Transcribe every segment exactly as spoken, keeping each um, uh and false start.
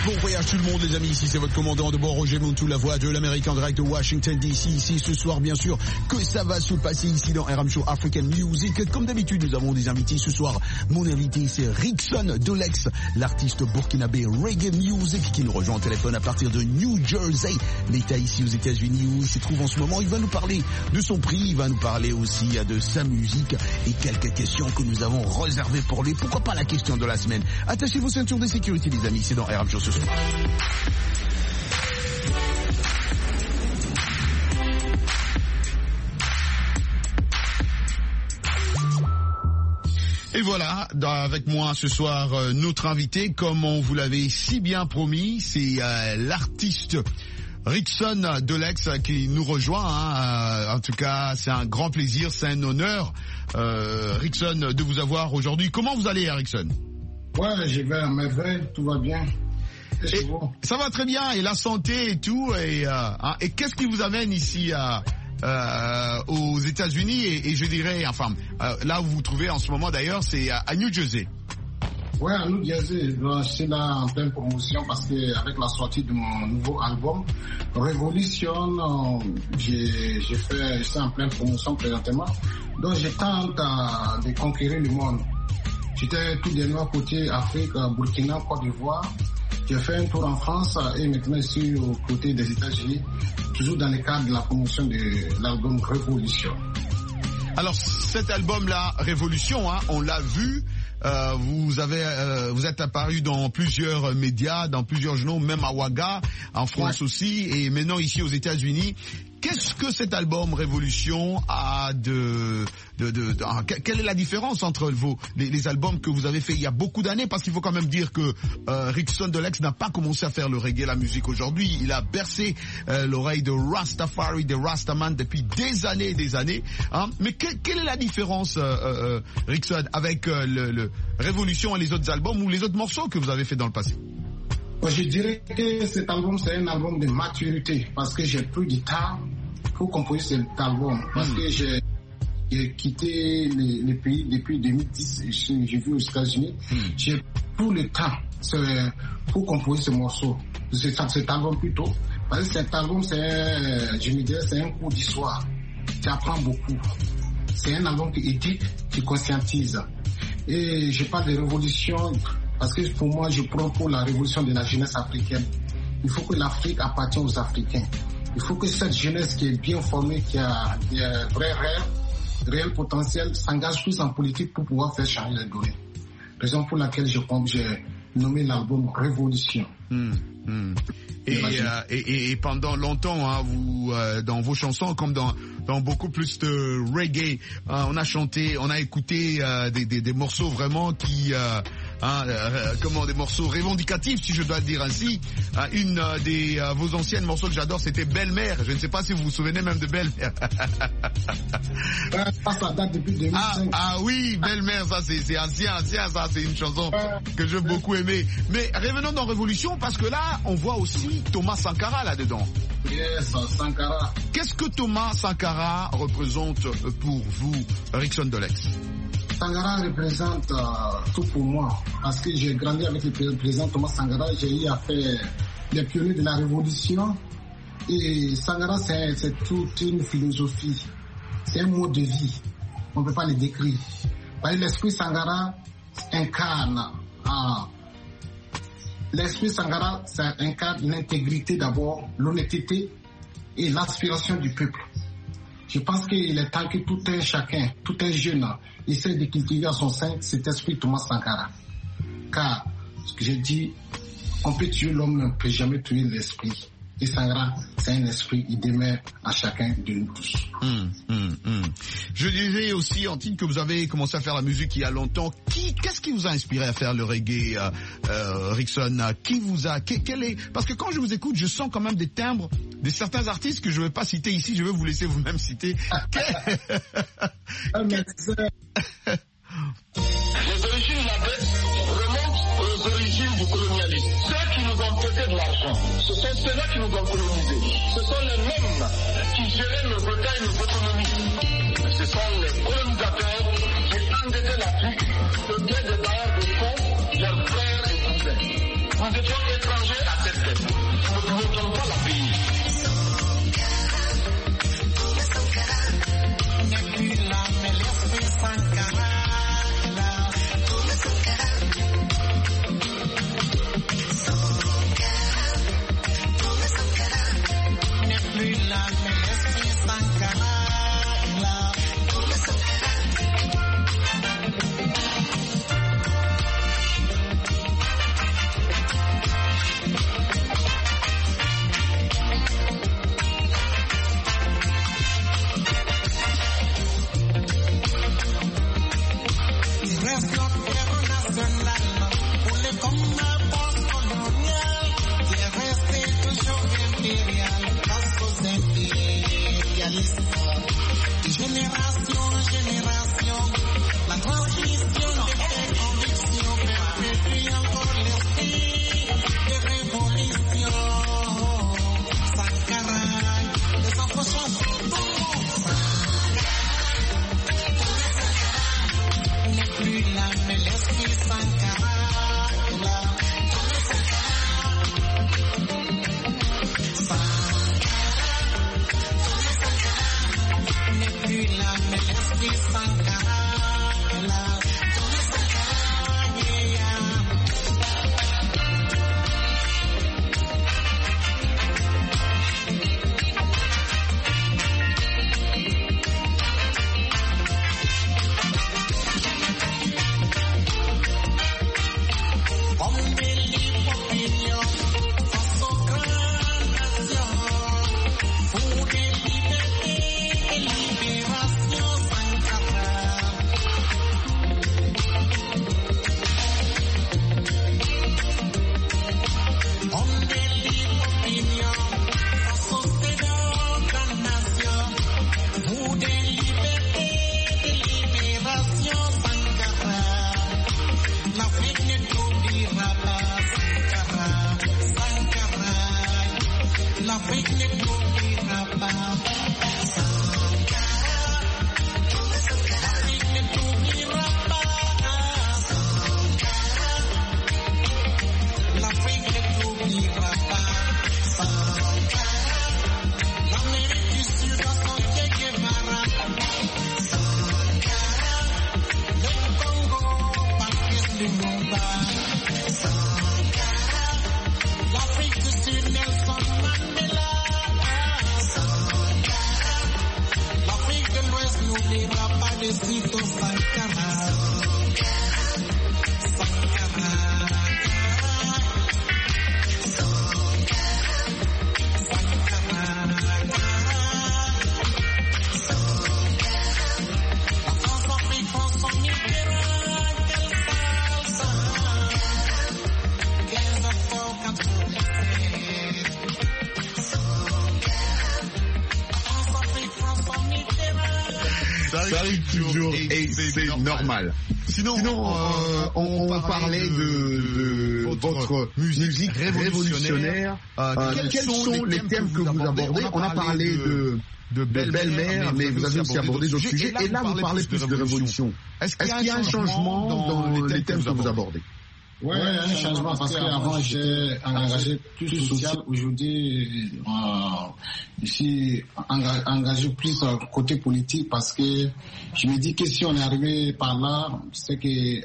Bon voyage tout le monde les amis, ici c'est votre commandant de bord Roger Montou, la voix de l'Amérique en direct de Washington D C. Ici ce soir bien sûr que ça va se passer ici dans R M Show African Music. Comme d'habitude nous avons des invités ce soir. Mon invité c'est Rickson Dolex, l'artiste burkinabé reggae music qui nous rejoint au téléphone à partir de New Jersey, l'État ici aux États-Unis où il se trouve en ce moment. Il va nous parler de son prix, il va nous parler aussi de sa musique et quelques questions que nous avons réservées pour lui. Pourquoi pas la question de la semaine. Attachez vos ceintures de sécurité les amis, c'est dans R M Show ce soir. Et voilà, avec moi ce soir, euh, notre invité, comme on vous l'avait si bien promis, c'est euh, l'artiste Rickson Dolex qui nous rejoint. Hein. Euh, en tout cas, c'est un grand plaisir, c'est un honneur, euh, Rickson, de vous avoir aujourd'hui. Comment vous allez, Rickson? Ouais, j'y vais à merveille, tout va bien. Et ça va très bien, et la santé et tout. Et, euh, hein, et qu'est-ce qui vous amène ici à... Euh, aux États-Unis et, et je dirais, enfin, euh, là où vous vous trouvez en ce moment d'ailleurs, c'est à, à New Jersey. Ouais, à New Jersey. Je suis là en pleine promotion parce que avec la sortie de mon nouveau album, Révolution, j'ai, j'ai fait, je suis en pleine promotion présentement. Donc, je tente à, de conquérir le monde. J'étais tout dernièrement côté Afrique, Burkina, Côte d'Ivoire. J'ai fait un tour en France et maintenant je suis aux côtés des États-Unis, toujours dans le cadre de la promotion de l'album Révolution. Alors cet album-là, Révolution, hein, on l'a vu, euh, vous avez, euh, vous êtes apparu dans plusieurs médias, dans plusieurs journaux, même à Ouaga, en France ouais. aussi, et maintenant ici aux États-Unis. Qu'est-ce que cet album Révolution a de, de, de, de, de quelle est la différence entre vos les, les albums que vous avez fait il y a beaucoup d'années, parce qu'il faut quand même dire que euh, Rickson Dolex n'a pas commencé à faire le reggae, la musique aujourd'hui. Il a bercé euh, l'oreille de Rastafari, de Rastaman depuis des années et des années. Hein. Mais que, quelle est la différence, euh, euh, Rickson, avec euh, le, le Révolution et les autres albums ou les autres morceaux que vous avez fait dans le passé? Je dirais que cet album, c'est un album de maturité parce que j'ai pris du temps pour composer cet album. Parce mmh. que j'ai, j'ai quitté les, les pays depuis deux mille dix, j'ai vu aux États-Unis. Mmh. J'ai pris le temps pour composer ce morceau, cet, cet album plutôt. Parce que cet album, c'est, je me dirais, c'est un cours d'histoire. Tu apprends beaucoup. C'est un album qui éduque, qui conscientise. Et je parle de révolution. Parce que pour moi, je prends pour la révolution de la jeunesse africaine. Il faut que l'Afrique appartienne aux Africains. Il faut que cette jeunesse qui est bien formée, qui a un vrai réel, réel potentiel, s'engage plus en politique pour pouvoir faire changer les données. Raison pour laquelle je pense, j'ai nommé l'album Révolution. Mmh, mmh. Et, euh, et, et pendant longtemps, hein, vous, euh, dans vos chansons, comme dans, dans beaucoup plus de reggae, euh, on a chanté, on a écouté euh, des, des, des morceaux vraiment qui... Euh, Hein, euh, comment des morceaux revendicatifs, si je dois le dire ainsi. Hein, une euh, des euh, vos anciennes morceaux que j'adore, c'était Belle-Mère. Je ne sais pas si vous vous souvenez même de Belle-Mère. Ça date depuis deux mille cinq. Ah, ah oui, Belle-Mère, ça c'est, c'est ancien, ancien, ça c'est une chanson que j'ai beaucoup aimée. Mais revenons dans Révolution parce que là, on voit aussi Thomas Sankara là-dedans. Yes, Sankara. Qu'est-ce que Thomas Sankara représente pour vous, Rickson Dolex? Sankara représente euh, tout pour moi parce que j'ai grandi avec le président Thomas Sankara, j'ai eu à faire les pionniers de la révolution et Sankara c'est, c'est toute une philosophie, c'est un mode de vie, on ne peut pas le décrire. Parce que l'esprit Sankara incarne, euh, l'esprit Sankara ça incarne l'intégrité d'abord, l'honnêteté et l'aspiration du peuple. Je pense qu'il est temps que tout un chacun, tout un jeune, essaie de cultiver à son sein cet esprit Thomas Sankara. Car, ce que j'ai dit, on peut tuer l'homme, mais on ne peut jamais tuer l'esprit. Et Sankara, c'est un esprit, il demeure à chacun de nous tous. Hum, hum, hum. Je dirais aussi, Antine, que vous avez commencé à faire la musique il y a longtemps. Qui, qu'est-ce qui vous a inspiré à faire le reggae, euh, euh, Rickson? Qui vous a, qui, quel est, parce que quand je vous écoute, je sens quand même des timbres de certains artistes que je ne vais pas citer ici, je vais vous laisser vous-même citer. Ah, mais c'est... Les origines de la dette remontent aux origines du colonialisme. Ceux qui nous ont prêté de l'argent, ce sont ceux-là qui nous ont colonisés. Ce sont les mêmes qui géraient nos États et nos économies. Ce sont les colonisateurs qui endettaient l'Afrique, de bien des barres de fonds, leurs frères et cousins. Nous étions étrangers à cette dette. Nous ne pouvons donc pas la payer. Ça arrive toujours et c'est normal. normal. Sinon, Sinon euh, on, on, on parlait de, de, de votre musique, musique révolutionnaire. Euh, euh, quels, quels sont les thèmes que vous abordez? On a parlé de, de belle-mère, mais vous avez aussi abordé d'autres sujets. Et là, vous parlez plus de révolution. Est-ce qu'il y a un changement dans les thèmes que vous abordez? Oui, il y a un changement parce qu'avant j'ai engagé plus social. Aujourd'hui, euh, je suis engagé plus côté politique parce que je me dis que si on est arrivé par là, c'est que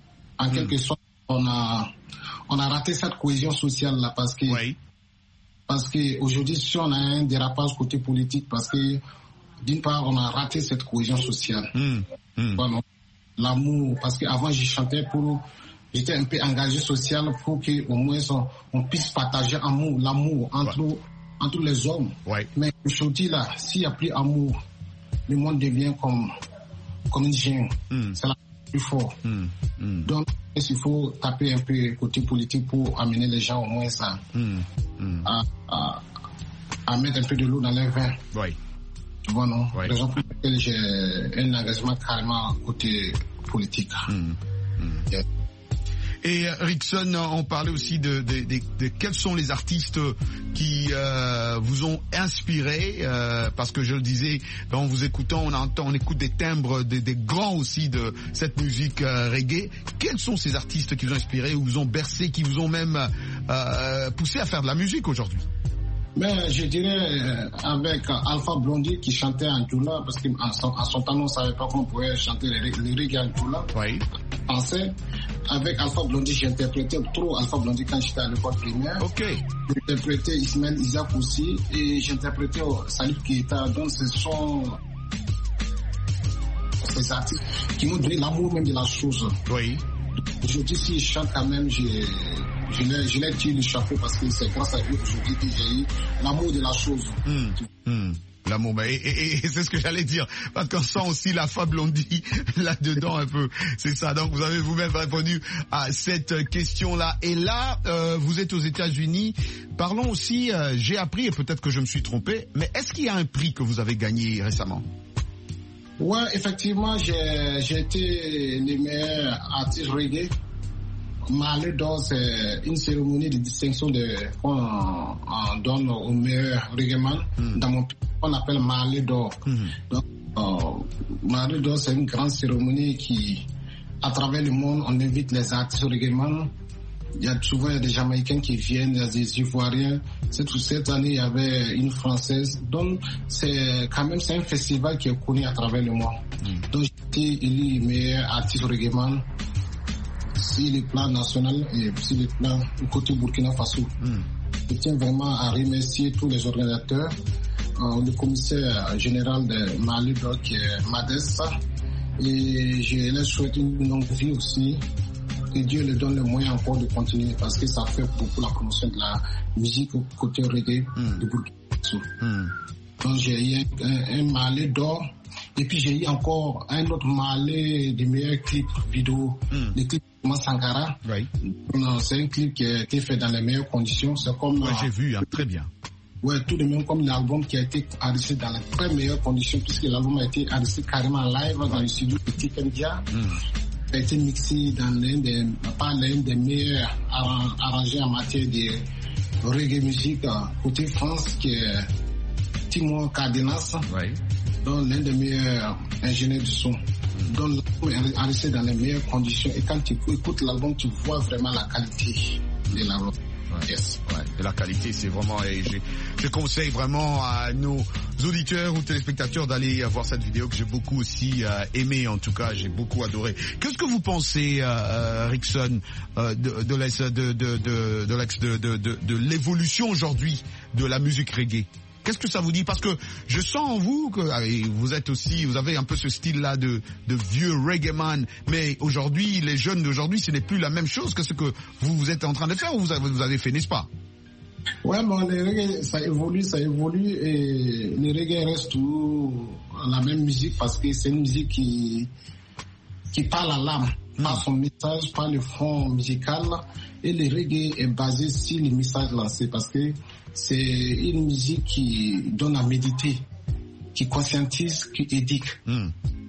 en quelque sorte on a on a raté cette cohésion sociale là parce que oui. parce que aujourd'hui si on a un dérapage côté politique parce que d'une part on a raté cette cohésion sociale. Mm. Mm. Voilà. L'amour parce qu'avant je chantais pour J'étais un peu engagé social pour qu'au moins on, on puisse partager amour, l'amour entre, ouais. entre les hommes. Ouais. Mais aujourd'hui, là, s'il n'y a plus amour, le monde devient comme, comme une jungle. Mm. C'est la plus fort. Mm. Mm. Donc, il faut taper un peu côté politique pour amener les gens au moins ça, mm. Mm. À, à, à mettre un peu de l'eau dans les vins. Ouais. Tu vois, non? Ouais. Raison pour laquelle j'ai un engagement carrément côté politique. Mm. Mm. Yeah. Et Rickson, on parlait aussi de, de, de, de quels sont les artistes qui euh, vous ont inspiré, euh, parce que je le disais, en vous écoutant, on entend, on écoute des timbres, des, des grands aussi de cette musique euh, reggae. Quels sont ces artistes qui vous ont inspiré, ou vous ont bercé, qui vous ont même euh, poussé à faire de la musique aujourd'hui? Mais je dirais avec Alpha Blondy qui chantait en Djoula, parce qu'à son, à son temps on ne savait pas qu'on pouvait chanter les, les reggae en Djoula. Oui. Français. Avec Alpha Blondy, j'ai interprété trop Alpha Blondy quand j'étais à l'école primaire. Ok. J'ai interprété Ismaël Isaac aussi, et j'ai interprété Salif Keita. Donc ce sont ces artistes qui m'ont donné l'amour même de la chose. Oui. Aujourd'hui, si je chante quand même, j'ai Je l'ai, je l'ai tiré le chapeau parce que c'est grâce à eux aujourd'hui que j'ai eu l'amour de la chose. Mmh, mmh. L'amour, et, et, et c'est ce que j'allais dire, parce qu'on sent aussi la Alpha Blondy là-dedans un peu. C'est ça, donc vous avez vous-même répondu à cette question-là. Et là, euh, vous êtes aux États-Unis. Parlons aussi, euh, j'ai appris, et peut-être que je me suis trompé, mais est-ce qu'il y a un prix que vous avez gagné récemment? Ouais, effectivement, j'ai, j'ai été le meilleur artiste reggae. Malé d'or, c'est une cérémonie de distinction de, qu'on on donne aux meilleurs reggaeman. Mm. Dans mon pays, on appelle Malé d'or. Mm. Donc, euh, Malé d'or, c'est une grande cérémonie qui, à travers le monde, on invite les artistes reggaeman. Il y a souvent des Jamaïcains qui viennent, il y a des Ivoiriens. Cette, cette année, il y avait une Française. Donc, c'est quand même, c'est un festival qui est connu à travers le monde. Mm. Donc, j'ai été élu meilleur artiste reggaeman. Si le plan national et si le plan côté Burkina Faso. Mm. Je tiens vraiment à remercier tous les organisateurs, euh, le commissaire général de Mali, qui est Madessa, et je leur souhaite une longue vie aussi, que Dieu leur donne le moyen encore de continuer, parce que ça fait beaucoup la promotion de la musique côté reggae mm. de Burkina Faso. Mm. Donc j'ai eu un, un, un Malais d'or. Et puis j'ai eu encore un autre Malais de meilleurs clips vidéo, mm. le clip de Sankara. Oui. C'est un clip qui est, qui est fait dans les meilleures conditions. C'est comme. Ouais, euh, j'ai vu, hein, très bien. Ouais, tout de même comme l'album qui a été enregistré dans les très meilleures conditions, puisque l'album a été enregistré carrément live dans le studio de Tikendia. Mm. Il a été mixé dans l'un des, pas l'un des meilleurs arrangés en matière de reggae musique côté France, qui est Timo Cardenas. Oui. Donc l'un des meilleurs ingénieurs du son. Mm. Donc l'album est enregistré dans les meilleures conditions, et quand tu écoutes l'album, tu vois vraiment la qualité de l'album. Ouais, yes. Ouais. Et la qualité, c'est vraiment, et je, je conseille vraiment à nos auditeurs ou téléspectateurs d'aller voir cette vidéo que j'ai beaucoup aussi euh, aimé, en tout cas, j'ai beaucoup adoré. Qu'est-ce que vous pensez, euh, Rickson, euh, de, de, l'ex, de, de, de, de, l'ex, de, de, de, de l'évolution aujourd'hui de la musique reggae? Qu'est-ce que ça vous dit? Parce que je sens en vous que vous êtes aussi, vous avez un peu ce style-là de, de vieux reggae man. Mais aujourd'hui, les jeunes d'aujourd'hui, ce n'est plus la même chose que ce que vous, vous êtes en train de faire, ou vous avez, vous avez fait, n'est-ce pas? Ouais, bon, les reggae, ça évolue, ça évolue, et les reggae restent toujours la même musique, parce que c'est une musique qui, qui parle à l'âme, mmh. par son message, par le fond musical. Et le reggae est basé sur les messages lancés, parce que c'est une musique qui donne à méditer, qui conscientise, qui éduque. Mm.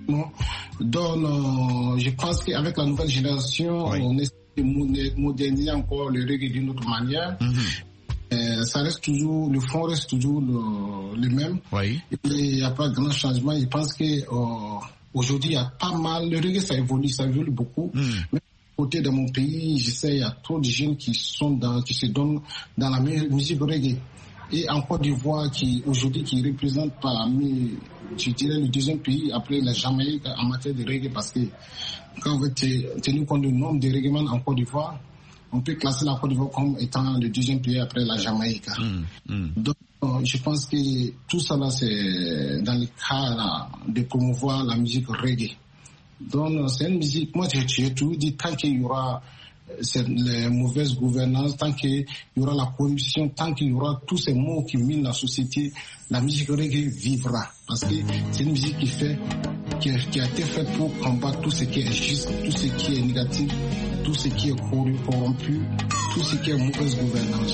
Donc, euh, je pense qu'avec la nouvelle génération, oui. on essaie de moderniser encore le reggae d'une autre manière. Mm-hmm. Euh, ça reste toujours, le fond reste toujours le, le même. Oui. Et il n'y a pas de grand changement. Je pense que euh, aujourd'hui, il y a pas mal, le reggae ça évolue, ça évolue beaucoup. Mm. Mais côté de mon pays, je sais, il y a trop de jeunes qui sont dans, qui se donnent dans la musique reggae. Et en Côte d'Ivoire, qui, aujourd'hui, qui représente parmi, je dirais, le deuxième pays après la Jamaïque en matière de reggae, parce que quand vous êtes tenu compte du nombre de reggaeman en Côte d'Ivoire, on peut classer la Côte d'Ivoire comme étant le deuxième pays après la Jamaïque. Mm, mm. Donc, euh, je pense que tout ça là, c'est dans le cadre de promouvoir la musique reggae. Donc, c'est une musique, moi j'ai toujours dit, tant qu'il y aura les mauvaises gouvernances, tant qu'il y aura la corruption, tant qu'il y aura tous ces maux qui minent la société, la musique reggae vivra. Parce que c'est une musique qui fait, qui a, qui a été faite pour combattre tout ce qui est juste, tout ce qui est négatif, tout ce qui est corrompu, tout ce qui est mauvaise gouvernance.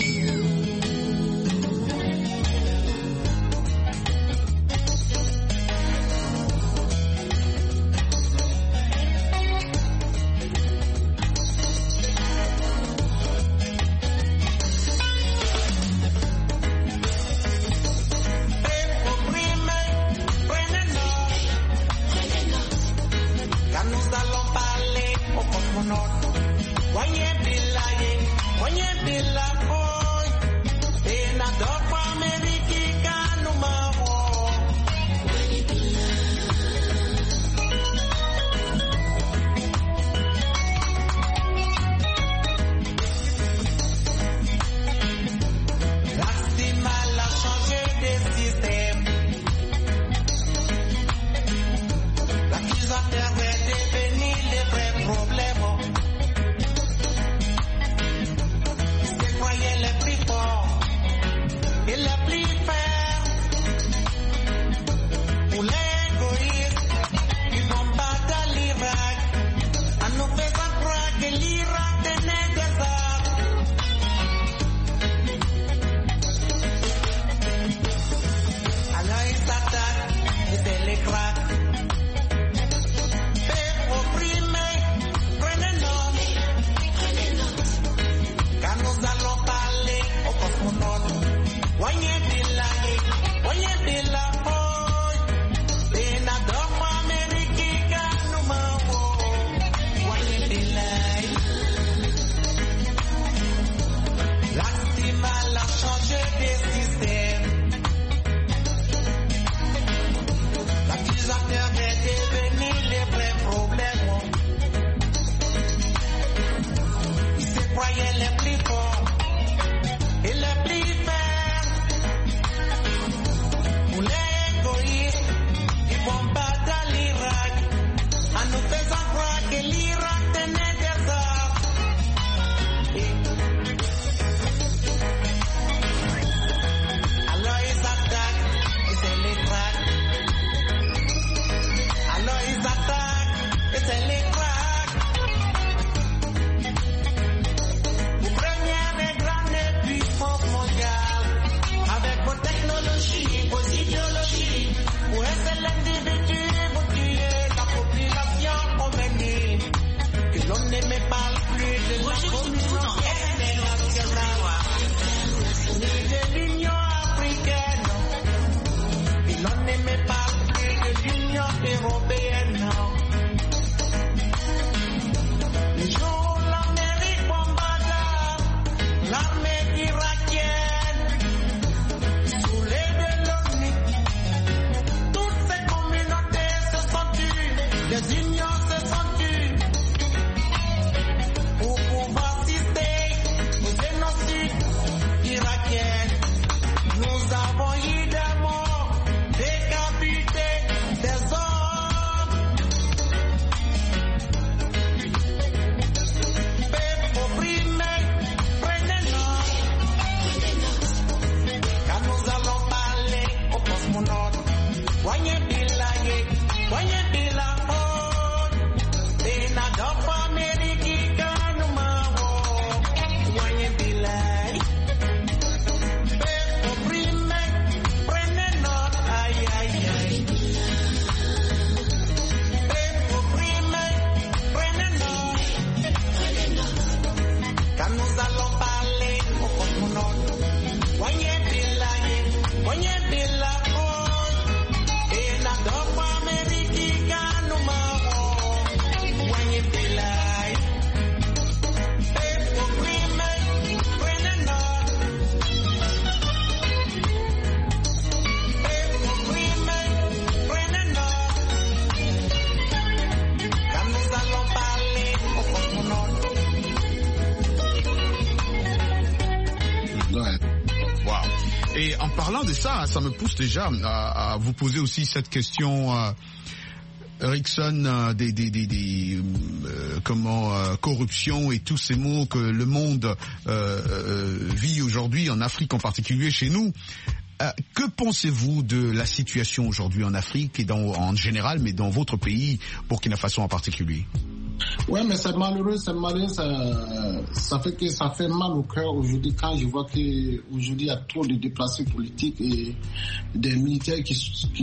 Ouais. Wow. Et en parlant de ça, ça me pousse déjà à, à vous poser aussi cette question, euh, Erickson, euh, des, des, des, des euh, comment euh, corruption et tous ces mots que le monde euh, euh, vit aujourd'hui, en Afrique en particulier, chez nous. Euh, que pensez-vous de la situation aujourd'hui en Afrique et dans, en général, mais dans votre pays, Burkina Faso en particulier? Ouais, mais c'est malheureux, c'est malheureux, ça, ça fait que ça fait mal au cœur aujourd'hui quand je vois que aujourd'hui il y a trop de déplacés politiques et des militaires qui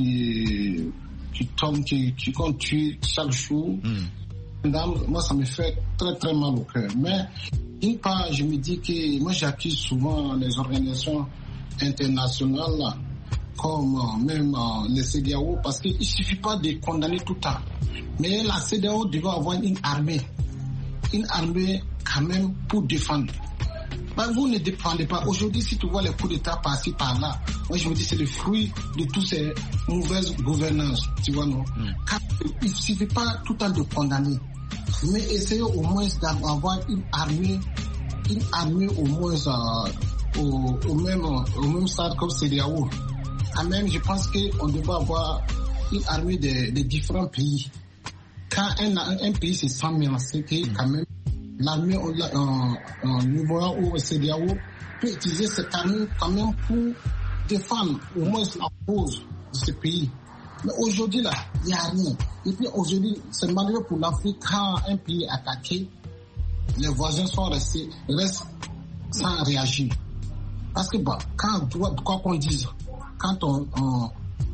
qui qui tombent, qui qui comptent tuer chaque jour. Mm. Moi, ça me fait très très mal au cœur. Mais d'une part, je me dis que moi j'accuse souvent les organisations internationales là, comme euh, même euh, les C D A O, parce qu'il ne suffit pas de condamner tout le temps. Mais la C D A O doit avoir une armée, une armée quand même pour défendre. Mais vous ne défendez pas. Aujourd'hui, si tu vois les coups d'État par-ci, par-là, moi je me dis c'est le fruit de toutes ces mauvaises gouvernances, tu vois, non? Mm. Car il ne suffit pas tout le temps de condamner, mais essayez au moins d'avoir une armée, une armée au moins euh, au, au même au même stade comme C D A O. Quand même, je pense qu'on devrait avoir une armée de, de différents pays. Quand un, un pays se sent menacé, que quand même l'armée en niveau au C D A O peut utiliser cette armée quand même pour défendre au moins la cause de ce pays. Mais aujourd'hui là, il n'y a rien. Et puis aujourd'hui, c'est malheureux pour l'Afrique quand un pays est attaqué, les voisins sont restés, restent sans réagir. Parce que bah, quand quoi qu'on dise, quand on, on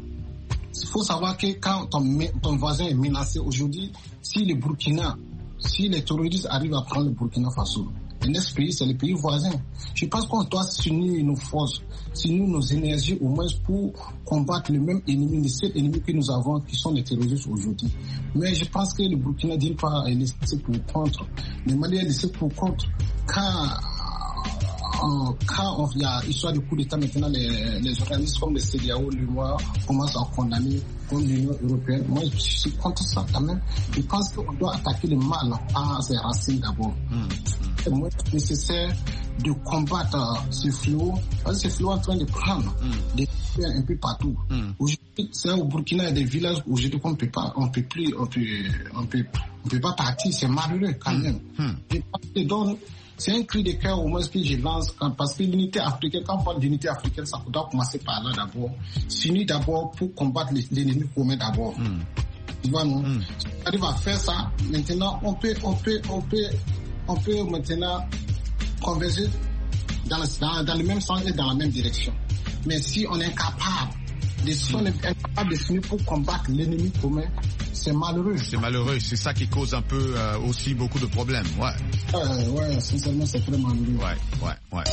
il faut savoir que quand ton, ton voisin est menacé aujourd'hui, si le Burkina, si les terroristes arrivent à prendre le Burkina Faso, le next pays, c'est le pays voisin. Je pense qu'on doit s'unir nos forces, s'unir nos énergies au moins pour combattre le même ennemi, le seul ennemi que nous avons, qui sont les terroristes aujourd'hui. Mais je pense que le Burkina, d'une part, est laissé pour contre. Le Mali est laissé pour contre. Quand Quand il y a histoire de coup d'État, maintenant les, les organismes comme le C D A O, l'U M O A commencent à condamner comme l'Union européenne. Moi, je suis contre ça quand même. Je pense qu'on doit attaquer le mal à ses racines d'abord. Mmh. C'est moins nécessaire de combattre ce fléau, parce que ce fléau est en train de prendre mmh. des terres un peu partout. Mmh. Aujourd'hui, c'est au Burkina, il y a des villages où aujourd'hui on peut pas, on peut plus, on peut, on peut, on peut pas partir. C'est malheureux quand même. Mmh. Je pense que donc, c'est un cri de cœur au moins que je lance quand, parce que l'unité africaine, quand on parle d'unité africaine, ça doit commencer par là d'abord. S'unir d'abord pour combattre l'ennemi commun d'abord. Mm. Tu vois, non? Mm. Si on arrive à faire ça, maintenant, on peut, on peut, on peut, on peut maintenant converger dans le, dans, dans le même sens et dans la même direction. Mais si on est incapable de, si on est incapable de s'unir pour combattre l'ennemi commun, c'est malheureux. C'est malheureux, c'est ça qui cause un peu euh, aussi beaucoup de problèmes, ouais. Euh, ouais, sincèrement, c'est très malheureux. Ouais, ouais, ouais.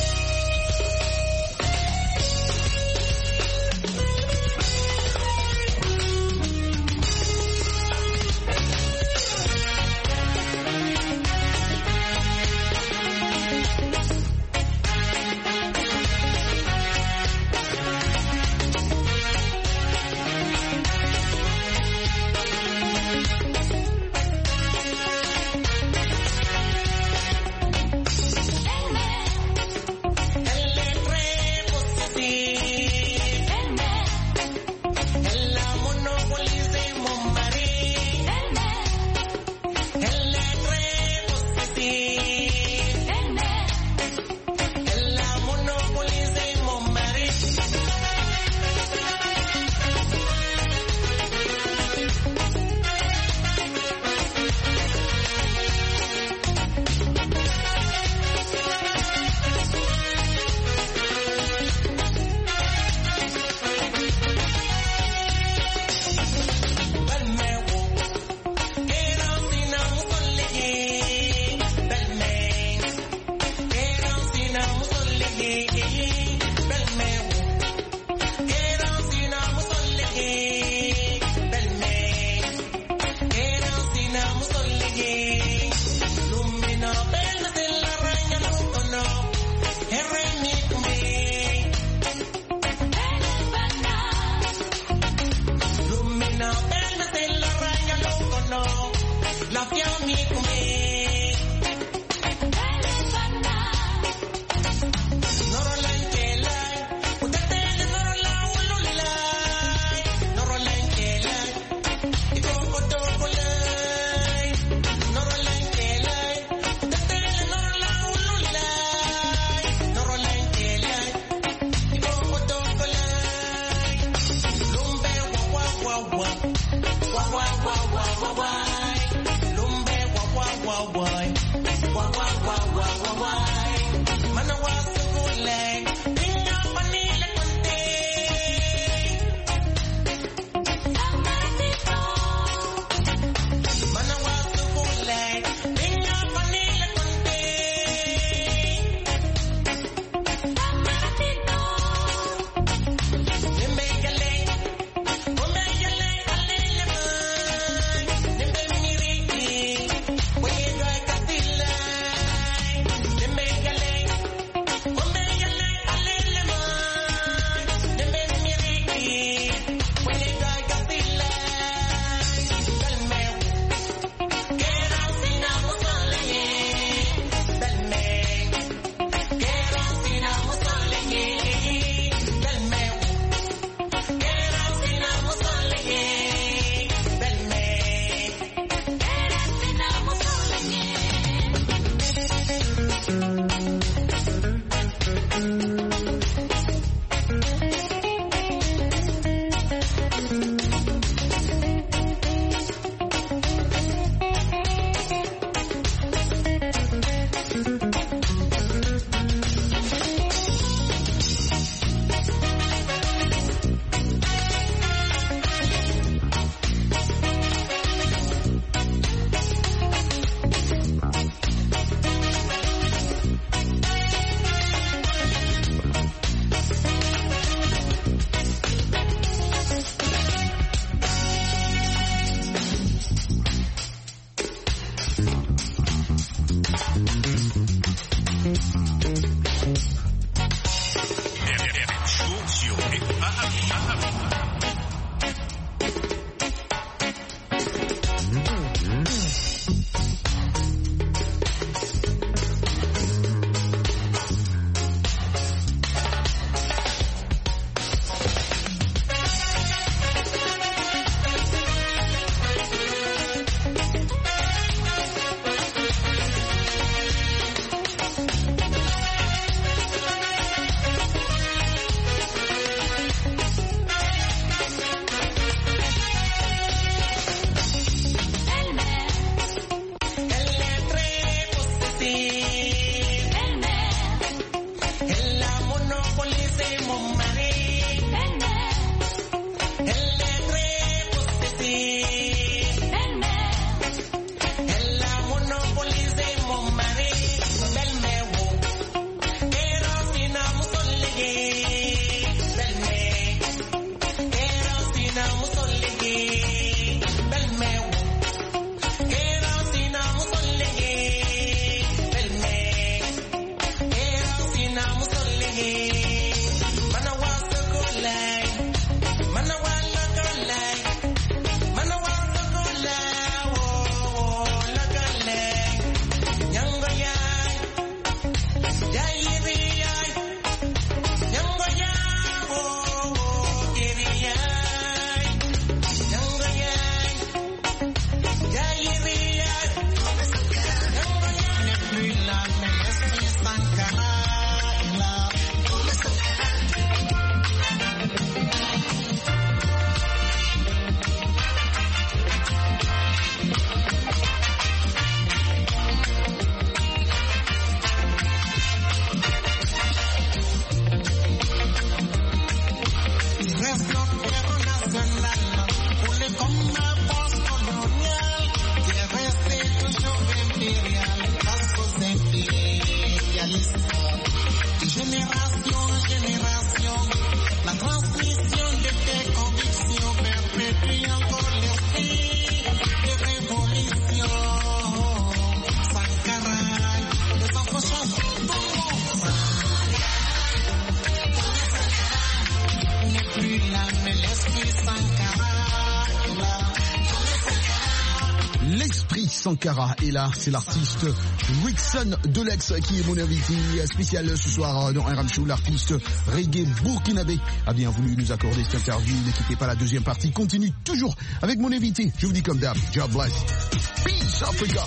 Sankara et là c'est l'artiste Rickson Delex qui est mon invité spécial ce soir dans R M Show. L'artiste reggae burkinabé a bien voulu nous accorder cette interview. Ne quittez pas la deuxième partie, continue toujours avec mon invité. Je vous dis comme d'hab, God bless. Peace Africa.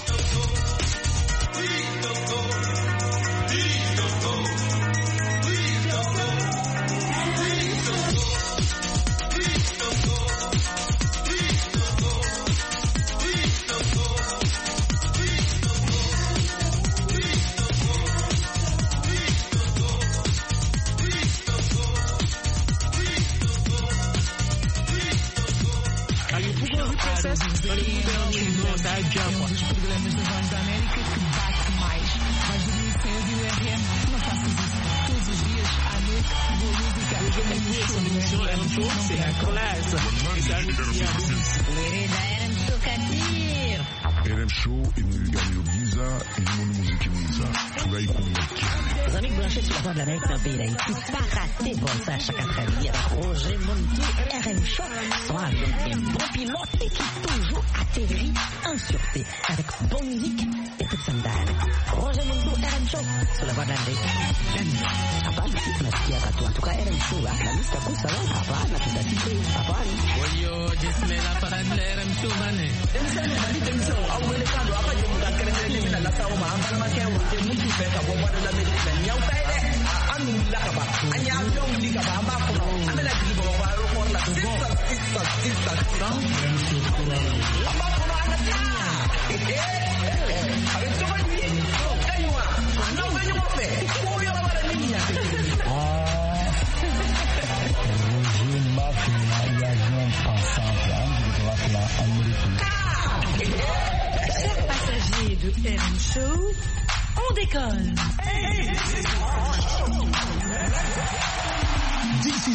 Chers passagers de R M Show, on décolle. This is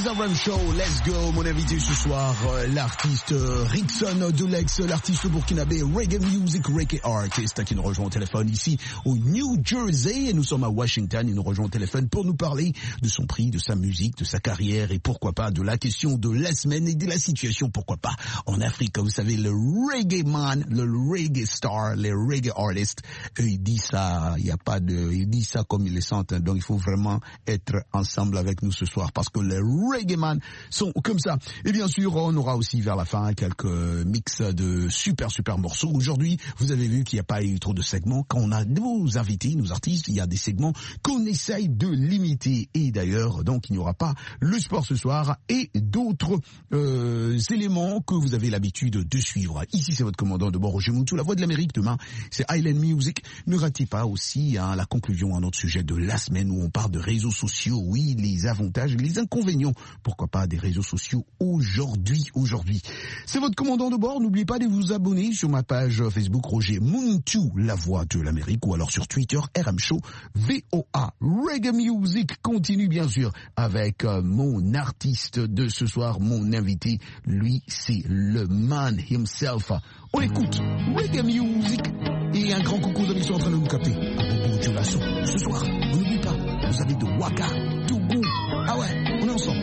The R M Show, let's go. Mon invité ce soir, euh, l'artiste euh, Rickson de Lex, l'artiste burkinabé Reggae Music, Reggae Artist, qui nous rejoint au téléphone ici au New Jersey. Et nous sommes à Washington. Il nous rejoint au téléphone pour nous parler de son prix, de sa musique, de sa carrière et pourquoi pas de la question de la semaine et de la situation, pourquoi pas en Afrique. Vous savez, le Reggae Man, le Reggae Star, les Reggae Artists, eux, ils disent ça, il n'y a pas de, ils disent ça comme ils le sentent. Donc il faut vraiment être ensemble avec nous ce soir parce que les Reggae Man sont comme ça. Et bien sûr, on aura aussi vers la fin quelques mix de super super morceaux. Aujourd'hui, vous avez vu qu'il n'y a pas eu trop de segments. Quand on a nos invités, nos artistes, il y a des segments qu'on essaye de limiter. Et d'ailleurs, donc il n'y aura pas le sport ce soir et d'autres euh, éléments que vous avez l'habitude de suivre. Ici, c'est votre commandant de bord, Roger Moutou, la voix de l'Amérique. Demain, c'est Island Music. Ne ratez pas aussi hein, la conclusion à notre sujet de la semaine où on parle de réseaux sociaux. Oui, les avantages et les inconvénients, pourquoi pas, des réseaux sociaux aujourd'hui. Aujourd'hui, c'est votre commandant de bord. N'oubliez pas de vous abonner sur ma page Facebook Roger Moutou, la voix de l'Amérique, ou alors sur Twitter R M Show V O A. Reggae Music continue bien sûr avec euh, mon artiste de ce soir, mon invité. Lui, c'est le man himself. On écoute Reggae Music et un grand coucou d'amis qui sont en train de nous capter. À Bobo Dioulasso. Ce soir, on n'oublie pas, vous avez de Waka, Togo. Ah ouais, on est ensemble.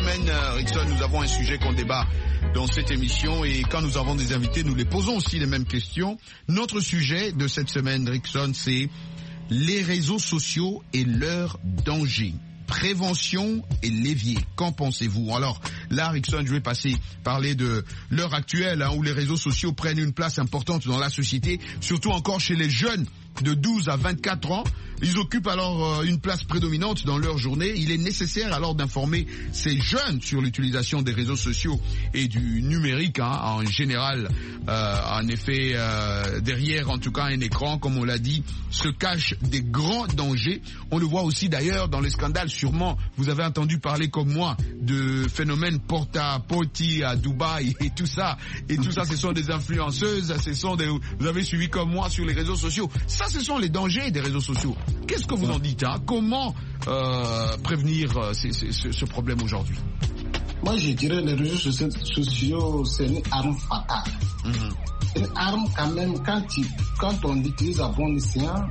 semaine, euh, Rickson, nous avons un sujet qu'on débat dans cette émission et quand nous avons des invités, nous les posons aussi les mêmes questions. Notre sujet de cette semaine, Rickson, c'est les réseaux sociaux et leurs dangers. Prévention et levier. Qu'en pensez-vous? Alors là, Rickson, je vais passer parler de l'heure actuelle hein, où les réseaux sociaux prennent une place importante dans la société, surtout encore chez les jeunes de douze à vingt-quatre ans. Ils occupent alors euh, une place prédominante dans leur journée. Il est nécessaire alors d'informer ces jeunes sur l'utilisation des réseaux sociaux et du numérique hein, en général. Euh, en effet, euh, derrière en tout cas un écran, comme on l'a dit, se cachent des grands dangers. On le voit aussi d'ailleurs dans les scandales. Sûrement, vous avez entendu parler comme moi de phénomènes porta-porti à Dubaï et tout ça. Et tout ça, ce sont des influenceuses, ce sont des... Vous avez suivi comme moi sur les réseaux sociaux. Ça, ce sont les dangers des réseaux sociaux. Qu'est-ce que vous en dites hein? Comment euh, prévenir euh, ces, ces, ce, ce problème aujourd'hui? Moi, je dirais les réseaux sociaux, c'est une arme fatale. Mm-hmm. C'est une arme quand même, quand, tu, quand on l'utilise à bon escient,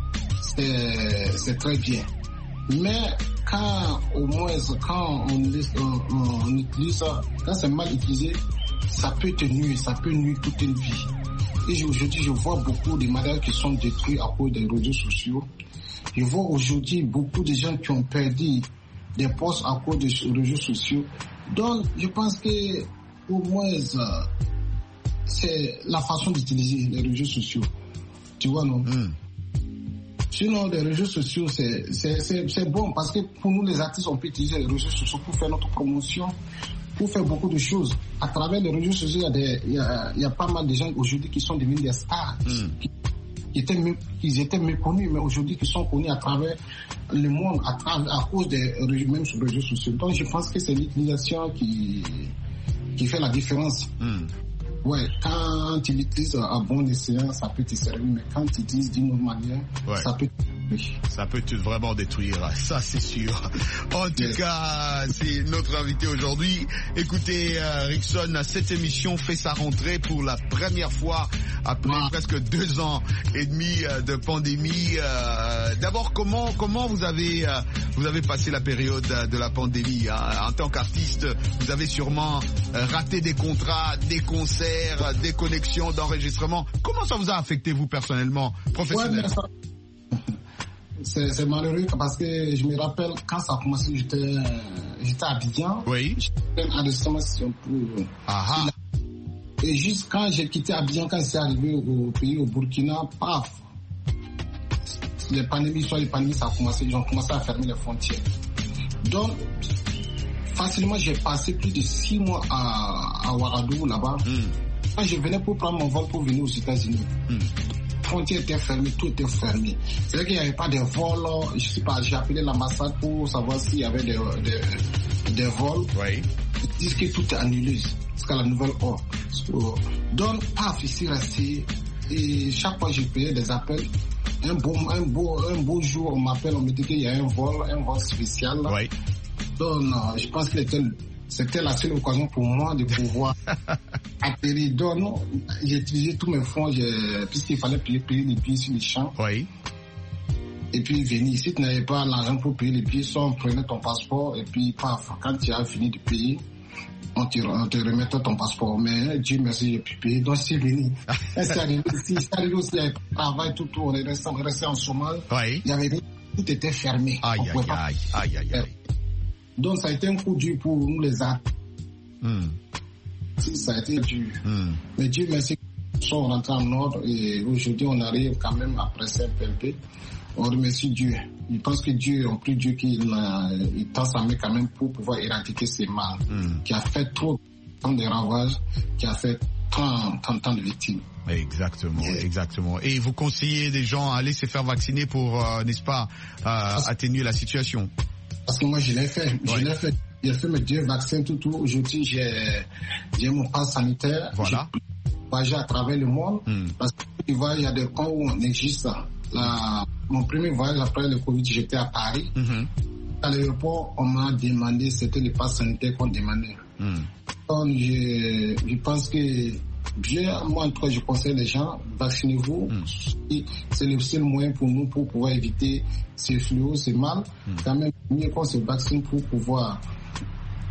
c'est, c'est très bien. Mais quand au moins, quand on, on, on utilise ça, quand c'est mal utilisé, ça peut te nuire, ça peut nuire toute une vie. Et aujourd'hui, je vois beaucoup de mariages qui sont détruits à cause des réseaux sociaux. Je vois aujourd'hui beaucoup de gens qui ont perdu des postes à cause des réseaux sociaux. Donc, je pense que au moins, c'est la façon d'utiliser les réseaux sociaux. Tu vois, non? Mm. Sinon, les réseaux sociaux, c'est, c'est, c'est, c'est bon parce que pour nous, les artistes, on peut utiliser les réseaux sociaux pour faire notre promotion, pour faire beaucoup de choses. À travers les réseaux sociaux, il y a, des, il y a, il y a pas mal de gens aujourd'hui qui sont devenus des stars, mm. qui, qui, étaient, qui étaient méconnus, mais aujourd'hui qui sont connus à travers le monde, à, travers, à cause des même sur les réseaux sociaux. Donc, je pense que c'est l'utilisation qui, qui fait la différence. Mm. Ouais, quand tu l'utilises à bon escient, ça peut te servir, mais quand tu l'utilises d'une autre manière, ouais. ça peut oui. Ça peut te vraiment détruire, ça c'est sûr. En tout yes. cas, c'est notre invité aujourd'hui. Écoutez, euh, Rickson, cette émission fait sa rentrée pour la première fois après ah. presque deux ans et demi euh, de pandémie. Euh, d'abord, comment comment vous avez euh, vous avez passé la période de la pandémie hein? En tant qu'artiste, vous avez sûrement euh, raté des contrats, des concerts, des connexions d'enregistrement. Comment ça vous a affecté vous personnellement, professionnellement? Ouais, C'est, c'est malheureux parce que je me rappelle quand ça a commencé, j'étais, j'étais à Abidjan. Oui. J'étais en destination pour. Ah. Et juste quand j'ai quitté Abidjan, quand c'est arrivé au pays, au Burkina, paf. Les pandémies, soit les pandémies, ça a commencé, ils ont commencé à fermer les frontières. Donc, facilement, j'ai passé plus de six mois à, à Ouagadougou, là-bas. Mm. Quand je venais pour prendre mon vol pour venir aux États-Unis. Mm. Les frontières étaient fermées, tout était fermé. C'est vrai qu'il n'y avait pas de vols. Je sais pas, j'ai appelé l'ambassade pour savoir s'il y avait des, des, des vols. Oui. Ils disent que tout est annulé jusqu'à la nouvelle ordre. Donc, paf, ici resté. Et chaque fois, je payais des appels. Un beau, un beau, un beau jour, on m'appelle, on me dit qu'il y a un vol, un vol spécial. Oui. Donc, non, je pense que c'était, c'était la seule occasion pour moi de pouvoir atterrir. Donc, non, j'ai utilisé tous mes fonds, j'ai, puisqu'il fallait payer, payer les billets sur les champs. Oui. Et puis venir. Si tu n'avais pas l'argent pour payer les billets, soit on prenait ton passeport et puis paf, quand tu as fini de payer, on te, on te remettait ton passeport. Mais Dieu merci, j'ai pu payer. Donc c'est venu. C'est arrivé ici, c'est arrivé aussi avec le travail, tout, tout. On est resté, on est resté en chômage. Oui. Il y avait, tout était fermé. Aïe, aïe, aïe, aïe, aïe, aïe. Donc ça a été un coup dur pour nous les artistes. Mm. Ça a été dur. Mm. Mais Dieu merci, nous sommes rentrés en ordre et aujourd'hui on arrive quand même à presser un peu, un peu. On remercie Dieu. Je pense que Dieu, on prie Dieu qu'il il tend sa main quand même pour pouvoir éradiquer ces mal mm. qui a fait trop de ravages, qui a fait tant, tant, tant de victimes. Exactement, yeah. exactement. Et vous conseillez des gens à aller se faire vacciner pour, euh, n'est-ce pas, euh, atténuer la situation? Parce que moi, je l'ai fait. Je ouais. l'ai fait. J'ai fait mes deux vaccins, tout, tout. Aujourd'hui, j'ai, j'ai mon pass sanitaire. Voilà. J'ai voyagé à travers le monde. Mm. Parce que tu vois, il y a des cas où on existe. La, mon premier voyage après le Covid, j'étais à Paris. Mm-hmm. À l'aéroport, on m'a demandé, c'était le pass sanitaire qu'on demandait. Mm. Donc, je, je pense que bien, moi, en tout cas, je conseille les gens, vaccinez-vous. Mm. C'est le seul moyen pour nous pour pouvoir éviter ces fléaux, ces mal. Mm. Quand même, mieux qu'on se vaccine pour pouvoir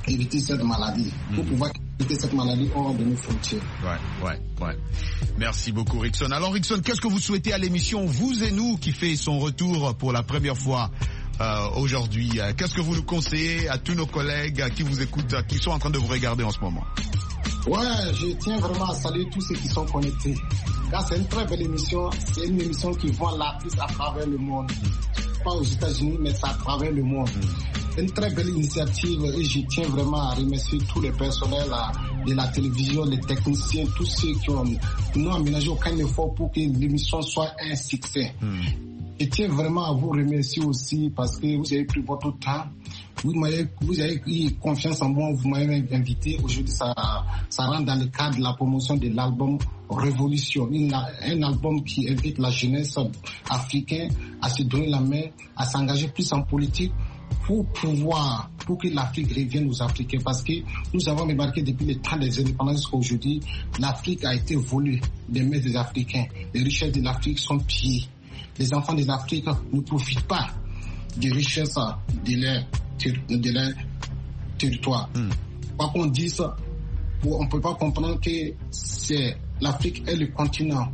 éviter cette maladie, mmh. pour pouvoir éviter cette maladie hors de nos frontières. Ouais, ouais, ouais. Merci beaucoup, Rickson. Alors, Rickson, qu'est-ce que vous souhaitez à l'émission Vous et nous, qui fait son retour pour la première fois euh, aujourd'hui? Qu'est-ce que vous nous conseillez à tous nos collègues qui vous écoutent, qui sont en train de vous regarder en ce moment? Ouais, je tiens vraiment à saluer tous ceux qui sont connectés. Car c'est une très belle émission. C'est une émission qui voit l'artiste à travers le monde. Pas aux États-Unis, mais c'est à travers le monde. C'est une très belle initiative et je tiens vraiment à remercier tous les personnels de la télévision, les techniciens, tous ceux qui ont, n'ont aménagé aucun effort pour que l'émission soit un succès. Mm. Je tiens vraiment à vous remercier aussi parce que vous avez pris votre temps. Vous m'avez, vous avez eu confiance en moi, vous m'avez invité. Aujourd'hui, ça, ça rentre dans le cadre de la promotion de l'album Révolution. Une, un album qui invite la jeunesse africaine à se donner la main, à s'engager plus en politique pour pouvoir, pour que l'Afrique revienne aux Africains. Parce que nous avons remarqué depuis le temps des indépendances jusqu'à aujourd'hui, l'Afrique a été volée des mains des Africains. Les richesses de l'Afrique sont pillées. Les enfants de l'Afrique ne profitent pas des richesses de leur, de leur territoire. Mm. Quoi qu'on dise, on ne peut pas comprendre que c'est l'Afrique est le continent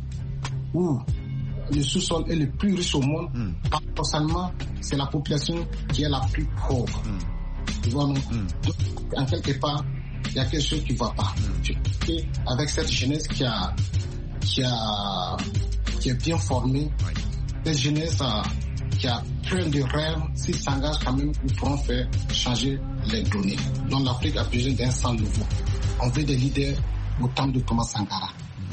où le sous-sol est le plus riche au monde. Mm. Paradoxalement, c'est la population qui est la plus pauvre. Mm. Tu vois, non? Mm. Donc, en quelque part, il y a quelque chose qui ne va pas. Mm. Avec cette jeunesse qui a, qui a, qui est bien formée, oui. Cette jeunesse a, qui a plein de rêves, s'ils s'engagent quand même, ils pourront faire changer les données. Donc l'Afrique a besoin d'un sang nouveau. On veut des leaders au temps de Thomas Sankara.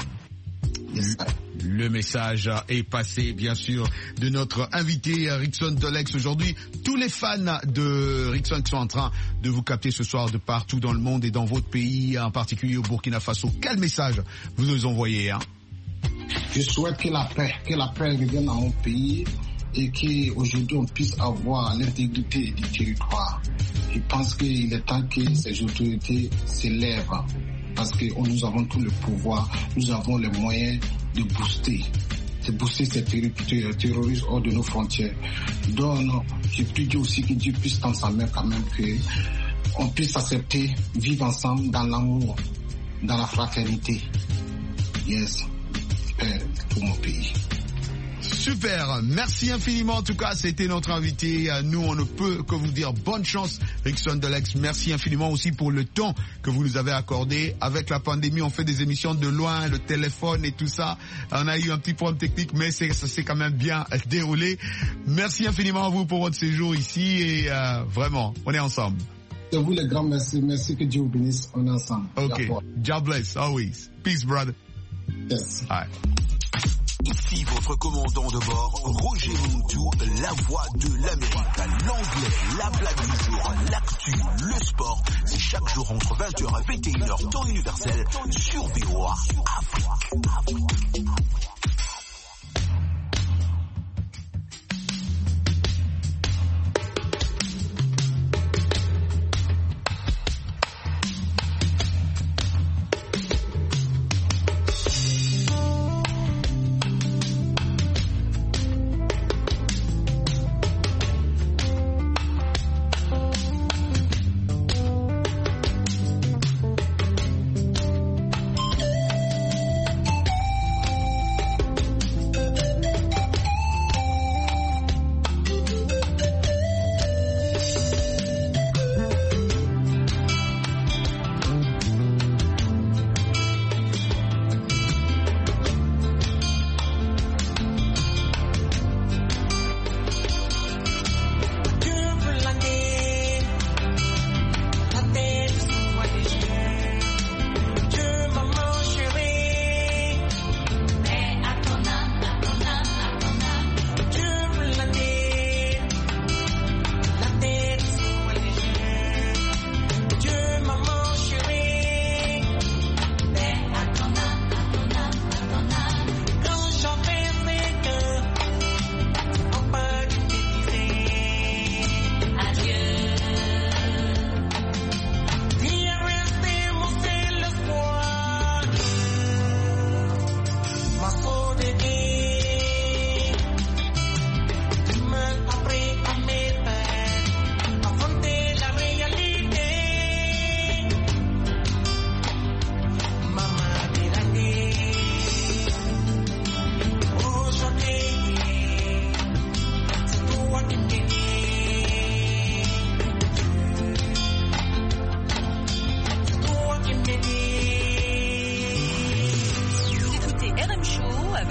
Yes. Le message est passé, bien sûr, de notre invité Rickson Dolex aujourd'hui. Tous les fans de Rickson qui sont en train de vous capter ce soir de partout dans le monde et dans votre pays, en particulier au Burkina Faso, quel message vous nous envoyez, hein? Je souhaite que la paix, que la paix revienne dans mon pays et qu'aujourd'hui on puisse avoir l'intégrité du territoire. Je pense qu'il est temps que ces autorités s'élèvent parce que nous avons tout le pouvoir, nous avons les moyens de booster, de booster ces terroristes hors de nos frontières. Donc, je prie Dieu aussi que Dieu puisse tendre sa main quand même, qu'on puisse accepter, vivre ensemble dans l'amour, dans la fraternité. Yes. Pour mon pays. Super, merci infiniment. En tout cas, c'était notre invité. Nous, on ne peut que vous dire bonne chance, Rickson Dolex. Merci infiniment aussi pour le temps que vous nous avez accordé. Avec la pandémie, on fait des émissions de loin, le téléphone et tout ça. On a eu un petit problème technique, mais c'est, ça s'est quand même bien déroulé. Merci infiniment à vous pour votre séjour ici et euh, vraiment, on est ensemble. C'est vous les grands merci. Merci, que Dieu vous bénisse. On est ensemble. Ok, God bless, always. Peace, brother. Yes. All right. Ici votre commandant de bord, Roger Montou, la voix de l'Amérique, l'anglais, la blague du jour, l'actu, le sport. C'est chaque jour entre vingt heures et vingt et une heures temps universel sur V O A Afrique.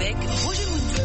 avec Roger Mountou.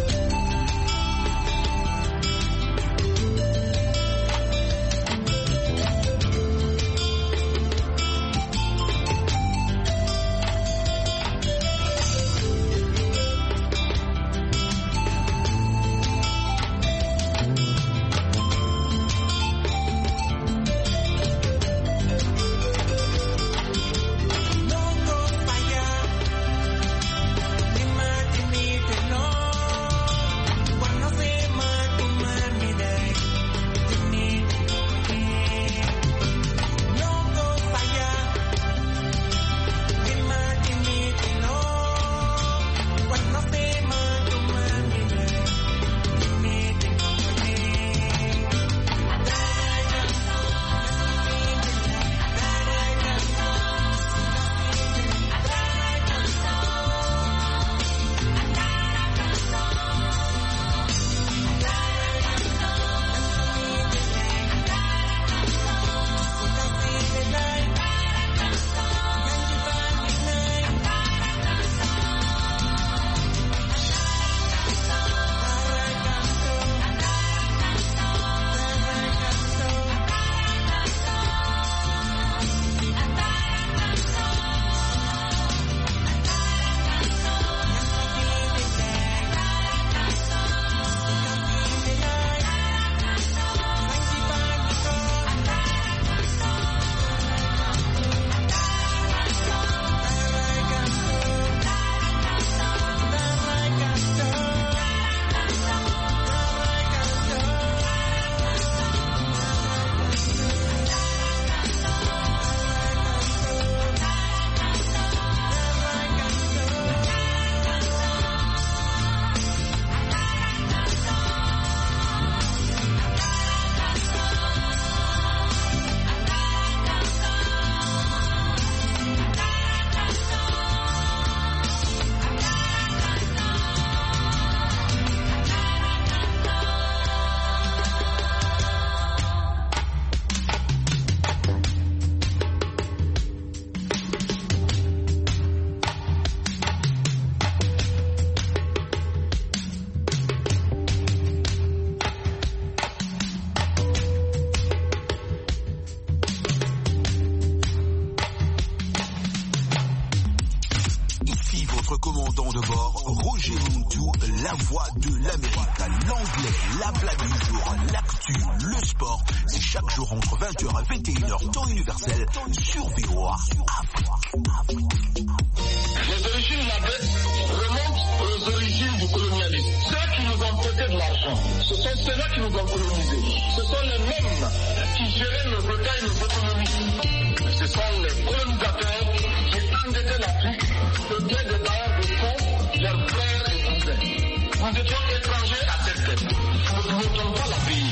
commandant de bord, Roger Mountou, la voix de l'Amérique, l'anglais, la blague du jour, l'actu, le sport. C'est chaque jour entre vingt heures et vingt et une heures, temps universel, sur V O A Afrique. Les origines de la dette remontent aux origines du colonialisme. Ceux qui nous ont prêté de l'argent, ce sont ceux-là qui nous ont colonisés. Ce sont les mêmes qui géraient nos États et nos économies. Ce sont les colonisateurs qui endettaient l'Afrique de biais de bailleurs de fonds, leurs frères et cousins. Nous étions étrangers à cette dette. Nous ne pouvions pas la payer.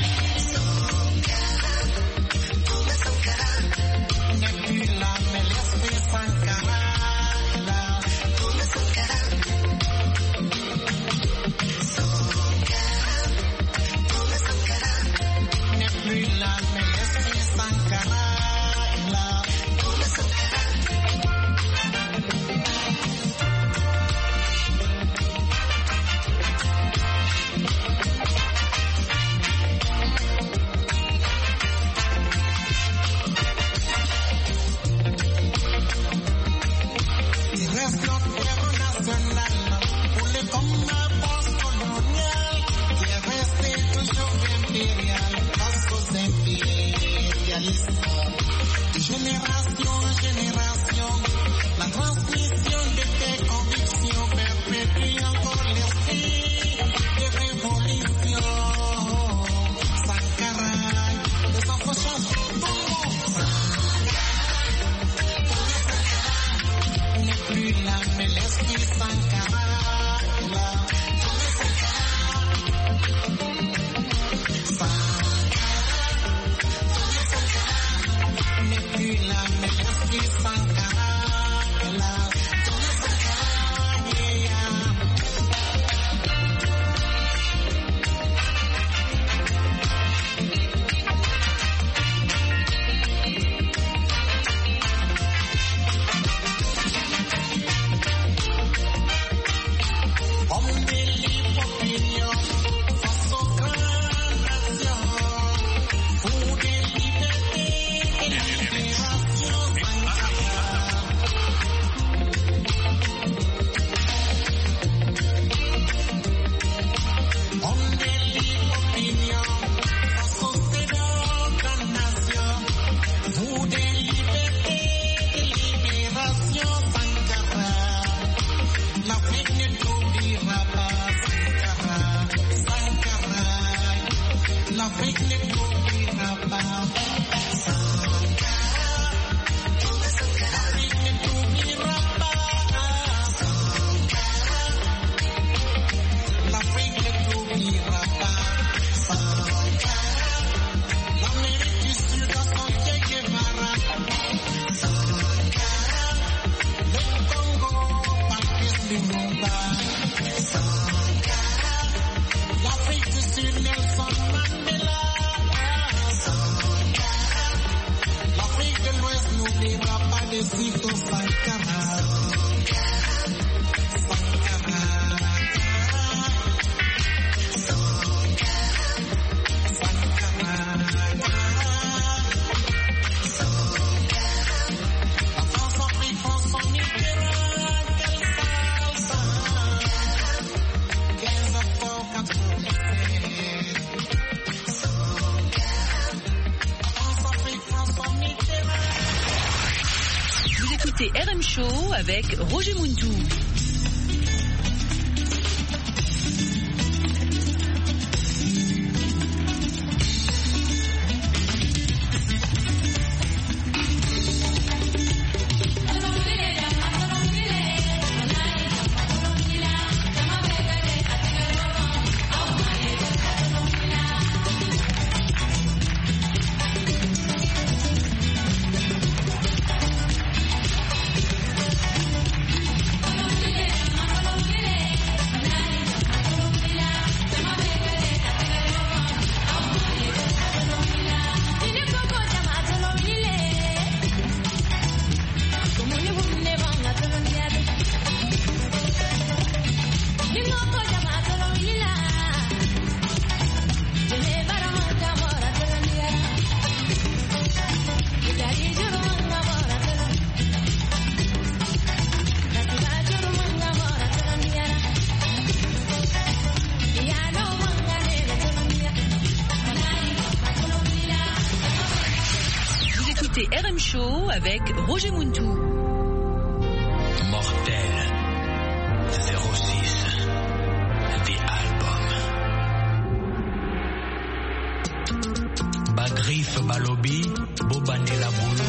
R M Show avec Roger Muntou. R M Show avec Roger Muntou. Mortel zéro six The Album. Bagrif Balobi Bobanela Boulou.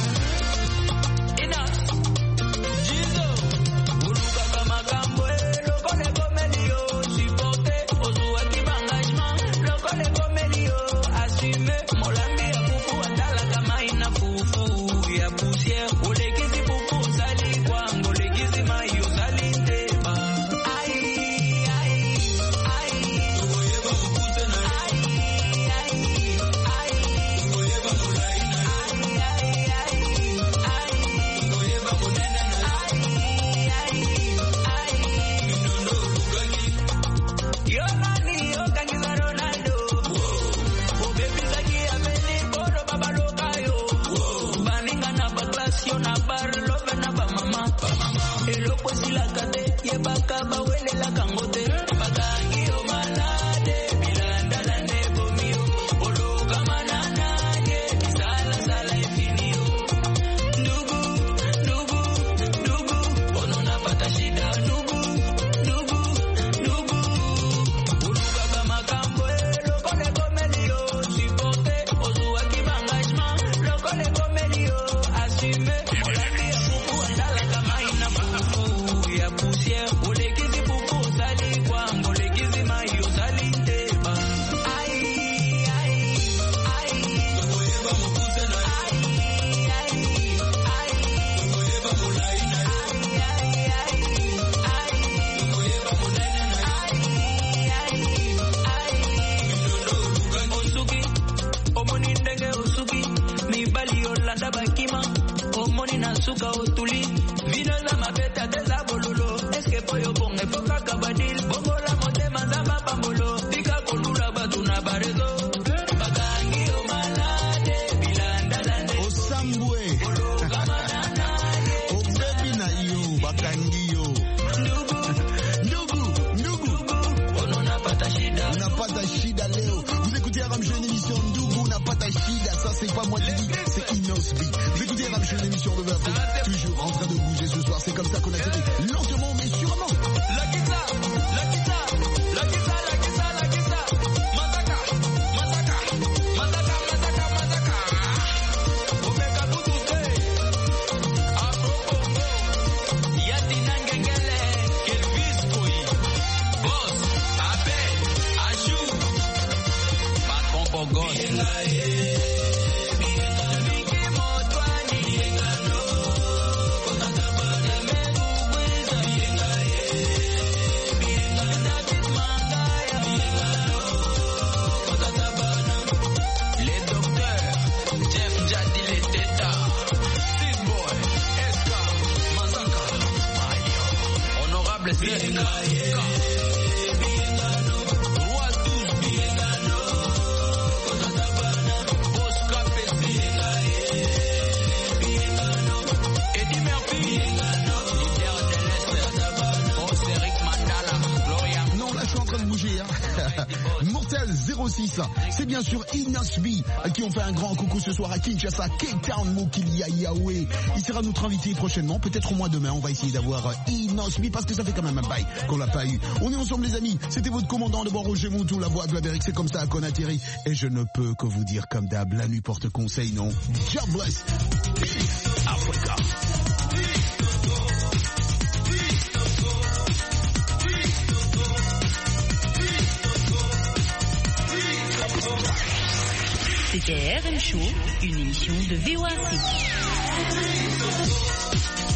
Vous écoutez Rap Show, l'émission de Afrique, toujours en train de bouger ce soir, c'est comme ça qu'on a fait Mortel zéro six, c'est bien sûr Inosby qui ont fait un grand coucou ce soir à Kinshasa, Cape Town, Mokilia, Yahweh. Il sera notre invité prochainement, peut-être au mois demain. On va essayer d'avoir Inosby parce que ça fait quand même un bail qu'on l'a pas eu. On est ensemble les amis, c'était votre commandant de bord Roger Moutou, la voix de l'Amérique, c'est comme ça qu'on atterrit. Et je ne peux que vous dire comme d'hab, la nuit porte conseil, non? God bless. Peace, Africa. C'était R M Show, une émission de V O A C.